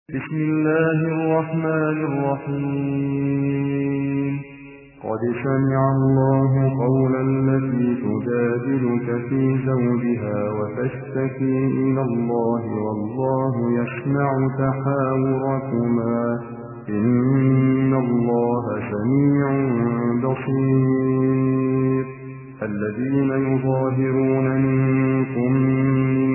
بسم الله الرحمن الرحيم قد سمع الله قول التي تجادلك في زوجها وتشتكي إلى الله والله يسمع تحاوركما إن الله سميع بصير الذين يظاهرون منكم من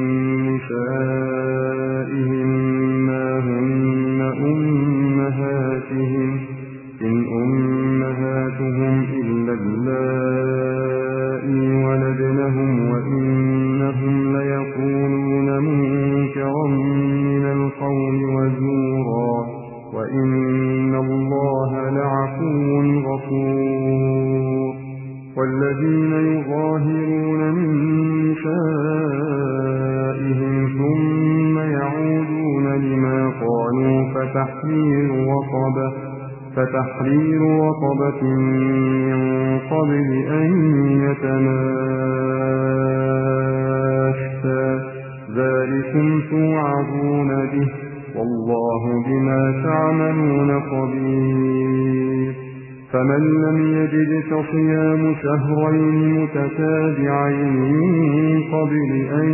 نسائهم ما هن أمهاتهم إن أمهاتهم إلا اللائي ولدنهم وإنهم ليقولون منكرا من القول وزورا وإن الله لعفو غفور والذين يظاهرون من نسائهم ثم يعودون لما قالوا فتحرير رقبة من قبل أن يتماسا ذلكم توعظون به والله بما تعملون خبير فمن لم يجد فصيام شهرين متتابعين من قبل أن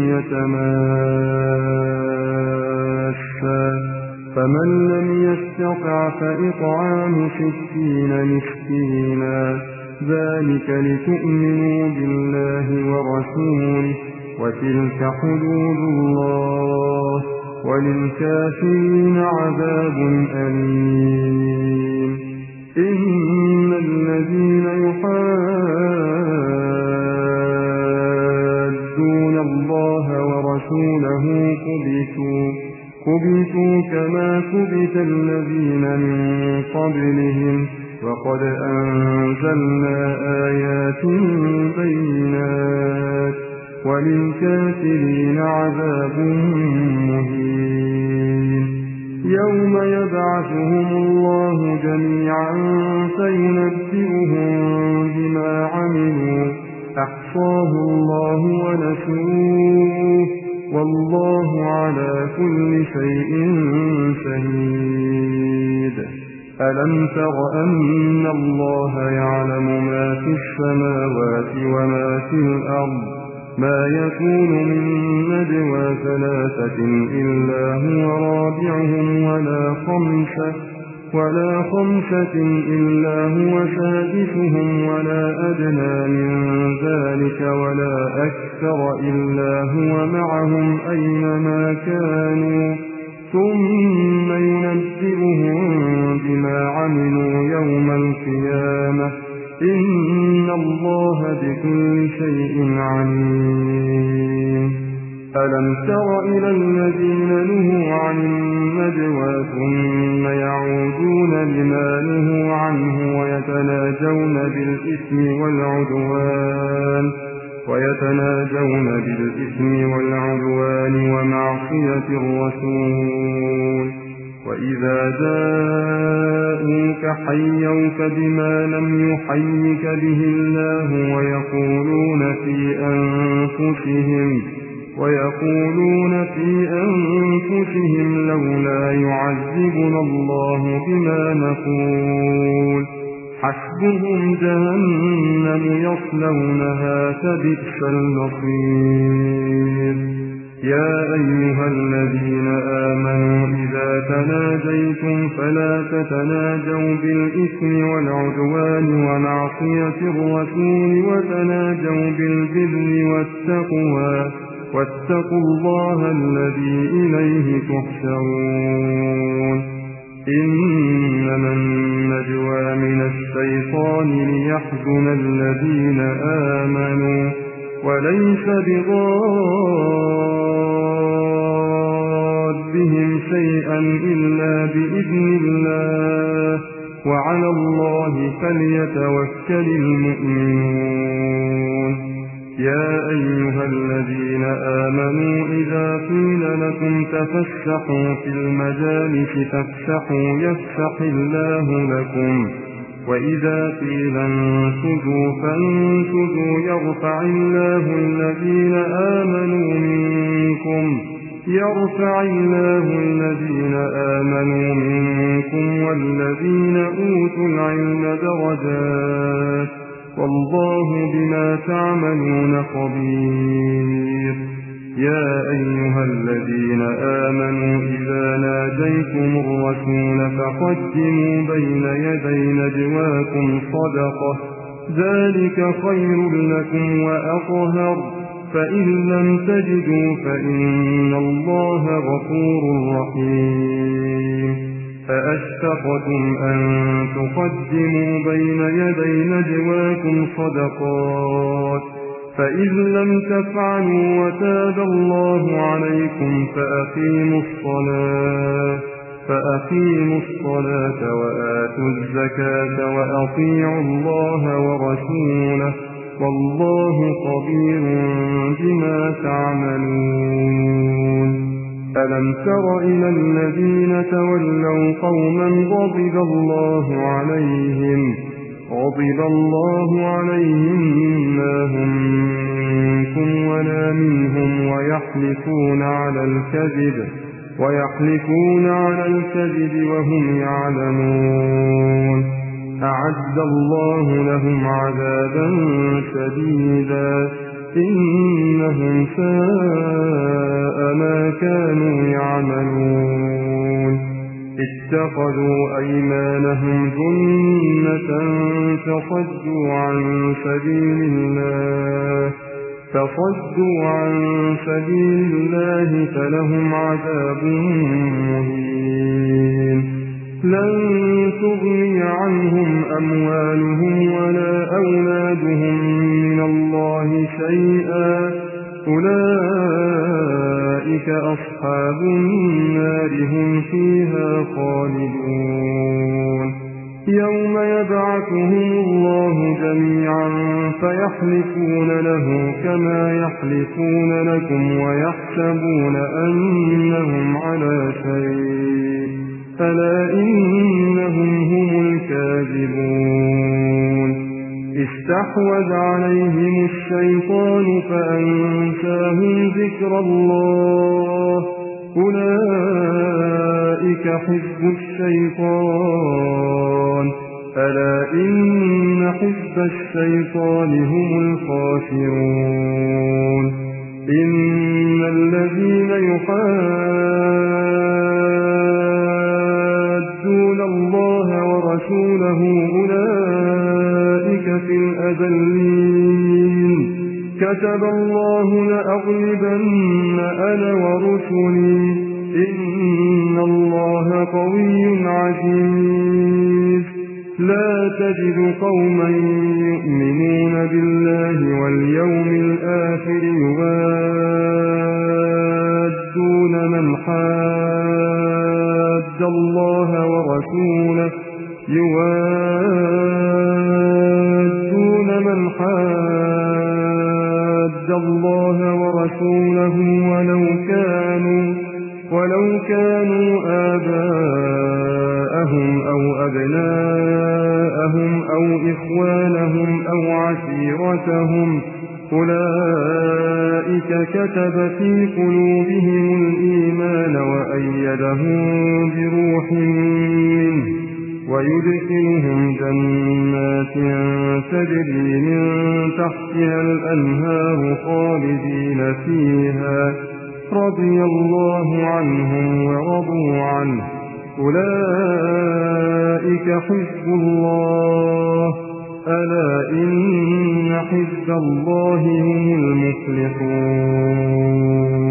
يتماسا فمن لم يستطع فإطعام 60 مسكينا ذلك لتؤمنوا بالله ورسوله وتلك حدود الله وللكافرين عذاب أليم إن الذين يحادون الله ورسوله كبتوا كما كبت الذين من قبلهم وقد أنزلنا آيات بينات وللكافرين عذاب مهين يوم يبعثهم الله جميعا فينبئهم بما عملوا أحصاه الله ونسوه والله على كل شيء شهيد ألم تر أن الله يعلم ما في السماوات وما في الأرض ما يكون من نجوى 3 إلا هو رابعهم ولا خمسة إلا هو سادسهم ولا أدنى من ذلك ولا أكثر إلا هو معهم أينما كانوا ثم ينبئهم بما عملوا يوم القيامة إن الله بكل شيء عليم ألم تر إلى الذين نهوا عن النجوى ثم يعودون لما نهوا عنه ويتناجون بالإثم والعدوان ومعصية الرسول وإذا جاءوك حيوك بما لم يحيك به الله ويقولون في أنفسهم لولا يعذبنا الله بما نقول حسبهم جهنم يصلونها فبئس المصير يا أيها الذين آمنوا إذا تناجيتم فلا تتناجوا بالإثم والعدوان ومعصية الرسول وتناجوا بالبر والتقوى واتقوا الله الذي إليه تحشرون إنما النجوى من الشيطان ليحزن الذين آمنوا وليس بضارهم شيئا إلا بإذن الله وعلى الله فليتوكل المؤمنون يا أيها الذين آمنوا إذا قيل لكم تفسحوا في المجالس فافسحوا يفسح الله لكم وإذا قيل انشزوا فانشزوا يرفع الله الذين آمنوا منكم يرفع الله الذين تَعْمَلُونَ خَبِيرٌ يَا أَيُّهَا الَّذِينَ آمَنُوا إِذَا نَاجَيْتُمُ الرَّسُولَ فَقَدِّمُوا بَيْنَ يَدَيْ نَجْوَاكُمْ صَدَقَةً ذَلِكَ خَيْرٌ لَكُمْ وَأَطْهَرُ فَإِن لَّمْ تَجِدُوا فَإِنَّ اللَّهَ غَفُورٌ رَّحِيمٌ أَأَشْفَقْتُمْ أَن تُقَدِّمُوا بَيْنَ يَدَيْ نَجْوَاكُمْ صَدَقَاتٍ فَإِذْ لَمْ تَفْعَلُوا وَتَابَ اللَّهُ عَلَيْكُمْ فَأَقِيمُوا الصَّلَاةَ وَآتُوا الزَّكَاةَ وَأَطِيعُوا اللَّهَ وَرَسُولَهُ وَاللَّهُ خَبِيرٌ بِمَا تَعْمَلُونَ أَلَمْ تَرَ إِلَى الَّذِينَ تَوَلَّوْا قَوْمًا غَضِبَ اللَّهُ عَلَيْهِمْ مَا هُم مِّنكُمْ وَلَا مِنْهُمْ وَيَحْلِفُونَ عَلَى الْكَذِبِ وَهُمْ يَعْلَمُونَ أَعَدَّ اللَّهُ لَهُمْ عَذَابًا شَدِيدًا إِنَّهُمْ سَاءَ مَا كَانُوا يَعْمَلُونَ اتَّخَذُوا أَيْمَانَهُمْ جُنَّةً فَصَدُّوا عَن سَبِيلِ اللَّهِ فَلَهُمْ عَذَابٌ مُّهِينٌ لَن تُغْنِيَ عَنْهُمْ أَمْوَالُهُمْ وَلَا أَوْلَادُهُم مِّنَ اللَّهِ شَيْئًا أُولَٰئِكَ أَصْحَابُ النَّارِ هُمْ فِيهَا خَالِدُونَ يَوْمَ يَبْعَثُهُمُ اللَّهُ جَمِيعًا فَيَحْلِفُونَ لَهُ كَمَا يَحْلِفُونَ لَكُمْ وَيَحْسَبُونَ أَنَّهُمْ عَلَىٰ شَيْءٍ أَلَا إِنَّهُمْ هُمُ الْكَاذِبُونَ اسْتَحْوَذَ عَلَيْهِمُ الشَّيْطَانُ فَأَنسَاهُمْ ذِكْرَ اللَّهِ أُولَٰئِكَ حِزْبُ الشَّيْطَانِ أَلَا إِنَّ حِزْبَ الشَّيْطَانِ هُمُ الْخَاسِرُونَ إِنَّ الَّذِينَ يُحَادُّونَ اللَّهَ وَرَسُولَهُ أُولَٰئِكَ فِي الْأَذَلِّينَ كَتَبَ اللَّهُ لَأَغْلِبَنَّ أَنَا وَرُسُلِي إِنَّ اللَّهَ قَوِيٌّ عَزِيزٌ لَا تَجِدُ قَوْمًا يُؤْمِنُونَ بِاللَّهِ وَالْيَوْمِ الْآخِرِ يُوَادُّونَ مَنْ حَادَّ اللَّهَ ورسوله ولو كانوا آباءهم أو أبناءهم أو إخوانهم أو عشيرتهم أولئك كتب في قلوبهم الإيمان وأيدهم بروح منه ويدخلهم جنات تجري من تحتها الأنهار خالدين فيها رضي الله عنهم ورضوا عنه أولئك حزب الله ألا إن حزب الله هم المفلحون